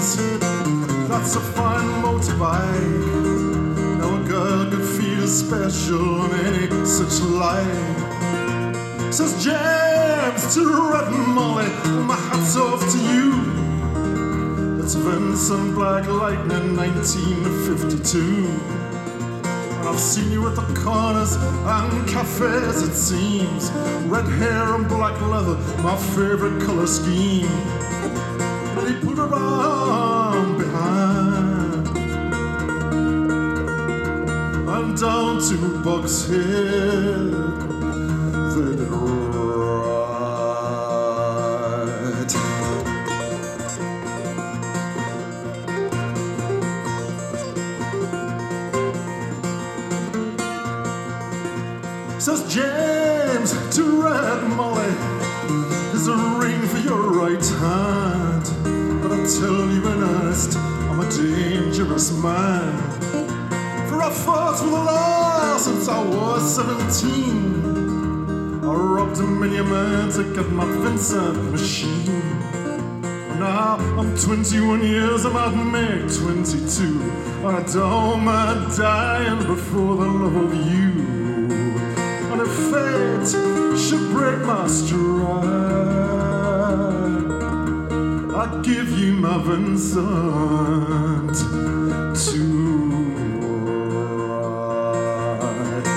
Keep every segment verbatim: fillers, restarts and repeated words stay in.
dreams. That's a fine motorbike. Now a girl could feel special on any such light. Says James to Red Molly, my hat's off to you. It's Vincent Black Lightning nineteen fifty-two. I've seen you at the corners and cafes, it seems. Red hair and black leather, my favorite color scheme. And he put her arm behind and down to Bugs Hill they did ride. Says James to Red Molly, there's a ring for your right hand, but I tell you in earnest, I'm a dangerous man. For I fought with the law since I was seventeen. I robbed many a man to get my Vincent machine. Now I'm twenty-one years, I might make twenty-two. I don't mind dying before the love of you. And if fate should break my stride, I'd give you my Vincent to ride.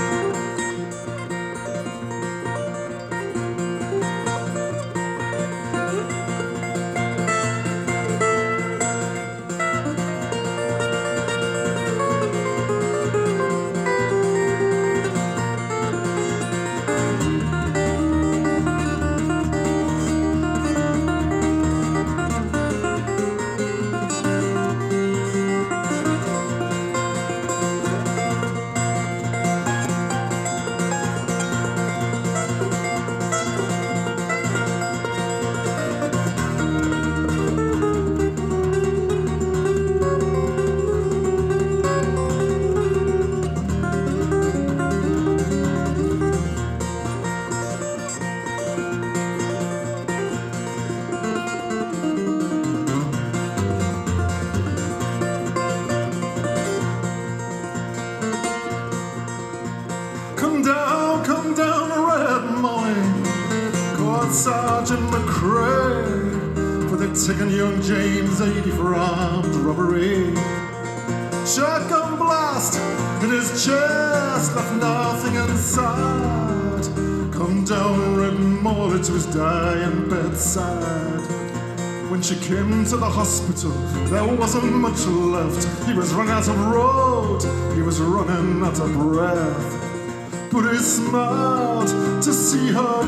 Come down, come down, Red Molly, called Sergeant McCrae, for they've taken young James eighty for armed robbery. Shotgun blast in his chest, left nothing inside. Come down, Red Molly, to his dying bedside. When she came to the hospital, there wasn't much left. He was run out of road, he was running out of breath. But he smiled to see her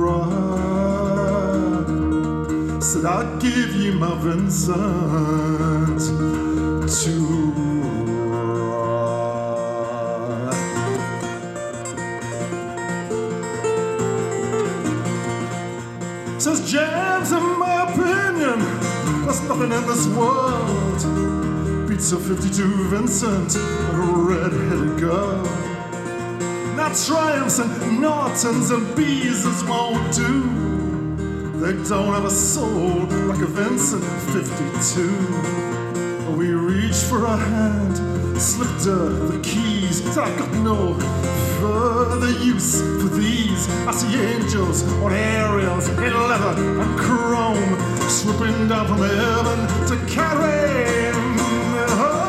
cry. Said, I'd give you my Vincent to ride. Says James, in my opinion, there's nothing in this world beats a fifty-two Vincent and a red-headed girl. Now Triumphs and Nortons and Beezers won't do. They don't have a soul like a Vincent fifty-two. We reached for a hand, slipped her the keys. I got no further use for these. I see angels on aerials in leather and chrome, swooping down from heaven to carry me home.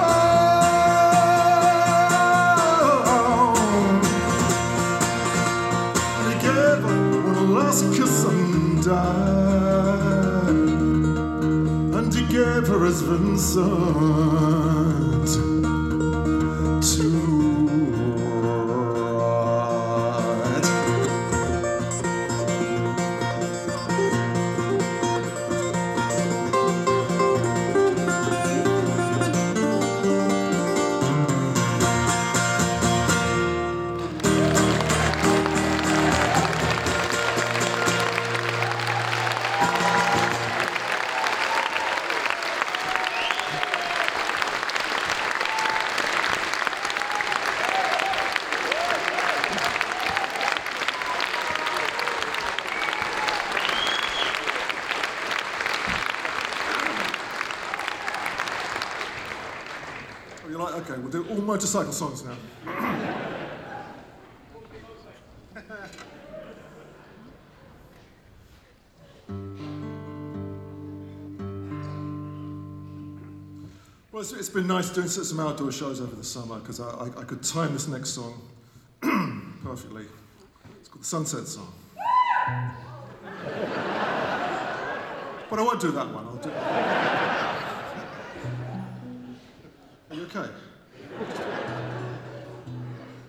Last kiss and died, and he gave her his Vincent to ride. Oh, you like? Okay, we'll do all motorcycle songs now. Well, it's, it's been nice doing some outdoor shows over the summer because I, I, I could time this next song perfectly. It's called the Sunset Song. But I won't do that one. I'll do. Are you okay?